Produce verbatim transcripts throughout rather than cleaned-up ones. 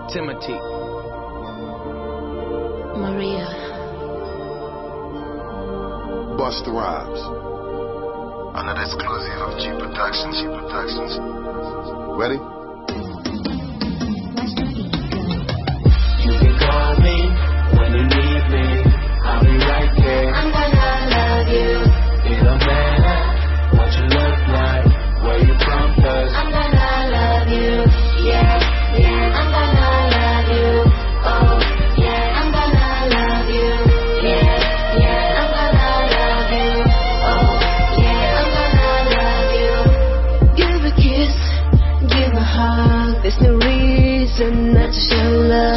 Timothy, Maria, Busta Rhymes. Another exclusive of G Productions. G Productions. Ready? You can call me when you need me. I'll be right there. I'm gonna love you. It don't matter what you look like, where you from, cause I'm gonna love you. Yeah, yeah. I'm gonna love you. Oh, yeah. I'm gonna love you. Yeah, yeah. I'm gonna love you. Oh, yeah. I'm gonna love you. Give a kiss, give a hug. There's no reason not to show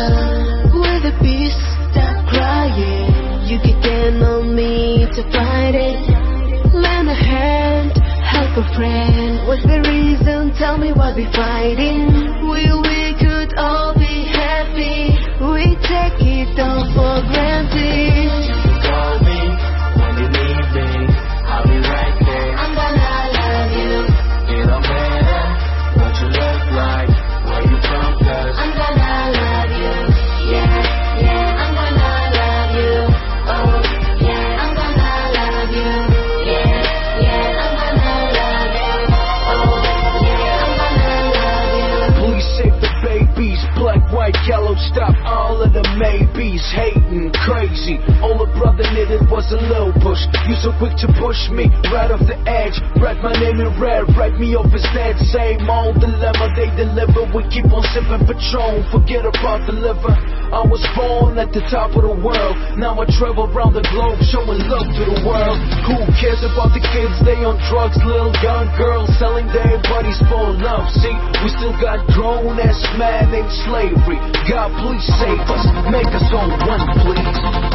love. With a peace, stop crying. You can count on me to fight it. Lend a hand, help a friend. What's the reason? Tell me why we fighting. We we could all be happy. We take it all for granted. you can call me when you need me. I'll be right there. I'm gonna love you. It don't matter what you look like, where you from, cause I'm gonna love you. Yeah, yeah. I'm gonna love you. Oh, yeah. I'm gonna love you. Yeah, yeah. I'm gonna love you. Oh, yeah. I'm gonna love you. Please save the babies, black, white, yellow, stop all of the maybes. Hating, crazy, all a brother needed was a little push. You so quick to push me, right off the edge. Write my name in red, write me off as dead. Same old dilemma, they deliver. We keep on sipping Patron, forget about the liver. I was born at the top of the world, now I travel around the globe showing love to the world. Who cares about the kids, they on drugs, little young girls selling their bodies for love. See, we still got grown ass man in slavery. God please save us, make us all one please.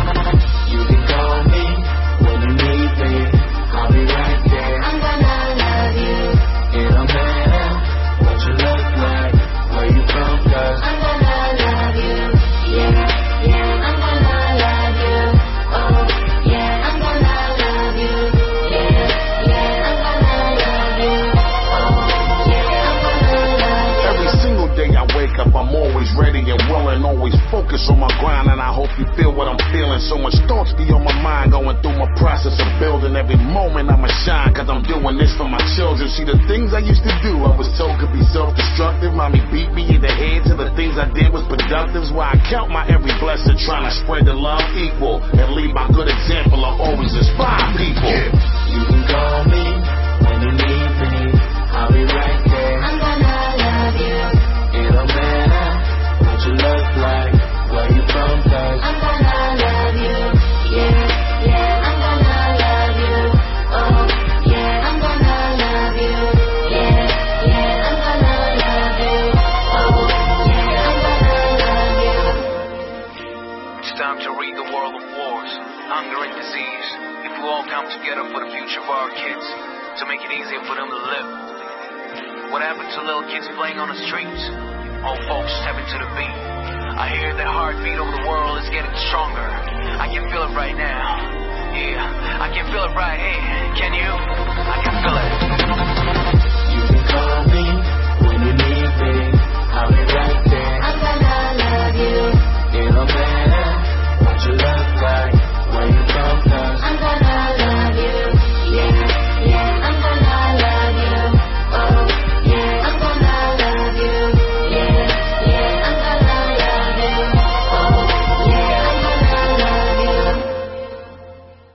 you can call me when you need me. I'll be right there. I'm gonna love you. It don't matter what you look like, where you from, cause I'm gonna love you. Yeah, yeah. I'm gonna love you. Oh, yeah. I'm gonna love you. Yeah, yeah. I'm gonna love you. Oh, yeah. I'm gonna love you. Every single day I wake up, I'm always ready and willing, always focused on my grind, and I hope you feel what I'm feeling. So much thoughts be on my mind, going through my process of building. Every moment I'ma shine, cause I'm doing this for my children. See, the things I used to do, I was told could be self-destructive. Mommy beat me in the head till the things I did was productive. Why I count my every blessing, trying to spread the love equal and leave my good example. I always inspire people. you can call me when you need me. I'll be right there. I'm gonna love you. It don't matter what you look like, where you from, cause I'm gonna love you. Yeah, yeah. I'm gonna love you. Oh, yeah. I'm gonna love you. Yeah, yeah. I'm gonna love you. Oh, yeah. I'm gonna love you. it's time to read the world of wars, hunger and disease. If we all come together for the future of our kids, to make it easier for them to live. What happened to little kids playing on the streets? Old folks stepping to the beat. I hear the heartbeat of the world is getting stronger. I can feel it right now. Yeah, I can feel it right here. Can you? I can feel it.